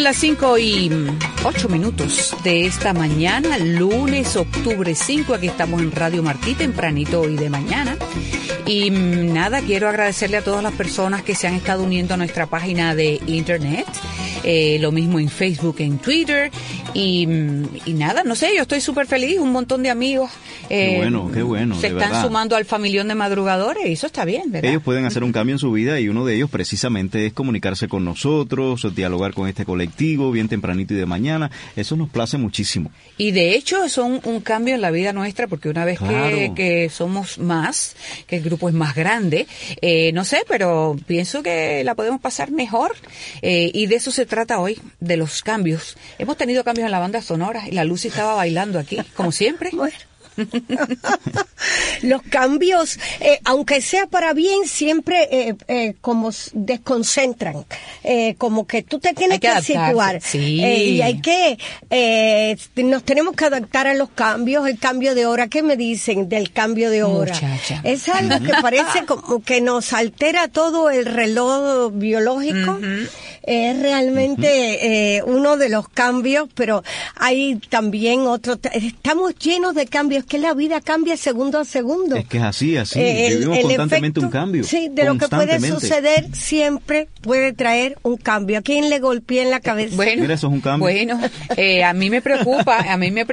Son las 5:08 de esta mañana, lunes, octubre 5. Aquí estamos en Radio Martí, tempranito hoy de mañana. Y nada, quiero agradecerle a todas las personas que se han estado uniendo a nuestra página de internet. Lo mismo en Facebook, en Twitter. Y nada, no sé, yo estoy súper feliz. Un montón de amigos. Qué bueno. Se están sumando al familión de madrugadores y eso está bien, ¿verdad? Ellos pueden hacer un cambio en su vida y uno de ellos precisamente es comunicarse con nosotros, dialogar con este colectivo bien tempranito y de mañana. Eso nos place muchísimo. Y de hecho son un cambio en la vida nuestra porque una vez que somos más, que el grupo es más grande, no sé, pero pienso que la podemos pasar mejor y de eso se trata hoy, de los cambios. Hemos tenido cambios en la banda sonora y la Lucy estaba bailando aquí, como siempre. Bueno. Los cambios, aunque sea para bien, siempre como desconcentran, como que tú te tienes que situar, sí. Y hay que nos tenemos que adaptar a los cambios. El cambio de hora, ¿qué me dicen del cambio de hora? Muchacha. Es algo que parece como que nos altera todo el reloj biológico. Es realmente uno de los cambios, pero hay también otro. Estamos llenos de cambios, que la vida cambia segundo a segundo. Es que es así. Vivimos constantemente efecto, un cambio. Sí, de lo que puede suceder siempre puede traer un cambio. ¿A quién le golpea en la cabeza? Bueno, mira, eso es un cambio. Bueno, a mí me preocupa.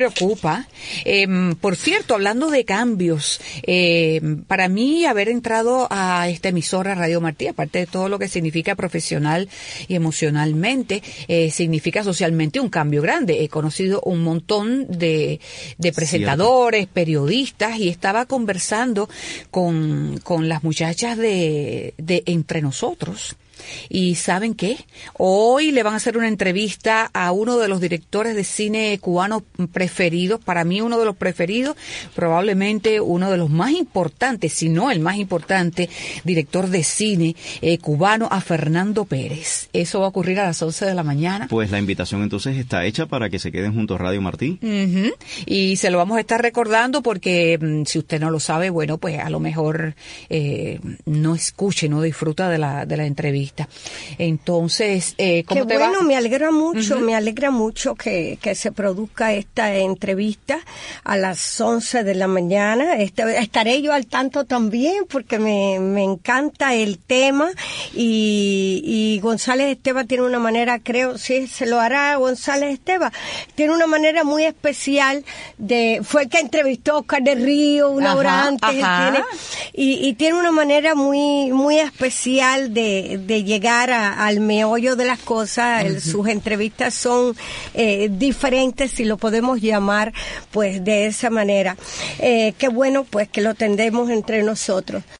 Por cierto, hablando de cambios, para mí haber entrado a esta emisora Radio Martí, aparte de todo lo que significa profesional y emocionalmente, significa socialmente un cambio grande. He conocido un montón de presentadores, periodistas, y estaba conversando con las muchachas de Entre Nosotros. ¿Y saben qué? Hoy le van a hacer una entrevista a uno de los directores de cine cubano preferidos, para mí uno de los preferidos, probablemente uno de los más importantes, si no el más importante, director de cine cubano, a Fernando Pérez. Eso va a ocurrir a las 11 de la mañana. Pues la invitación entonces está hecha para que se queden junto a Radio Martí. Y se lo vamos a estar recordando porque si usted no lo sabe, bueno, pues a lo mejor no escuche, no disfruta de la entrevista. Entonces, ¿cómo te va? Bueno, me alegra mucho que se produzca esta entrevista a las 11 de la mañana. Estaré yo al tanto también porque me encanta el tema y González Esteva tiene una manera, creo, sí, se lo hará González Esteva, tiene una manera muy especial fue el que entrevistó a Oscar de Río una hora antes, y tiene una manera muy, muy especial de llegar al meollo de las cosas. Sus entrevistas son diferentes, si lo podemos llamar pues de esa manera. Qué bueno pues que lo tendremos entre nosotros.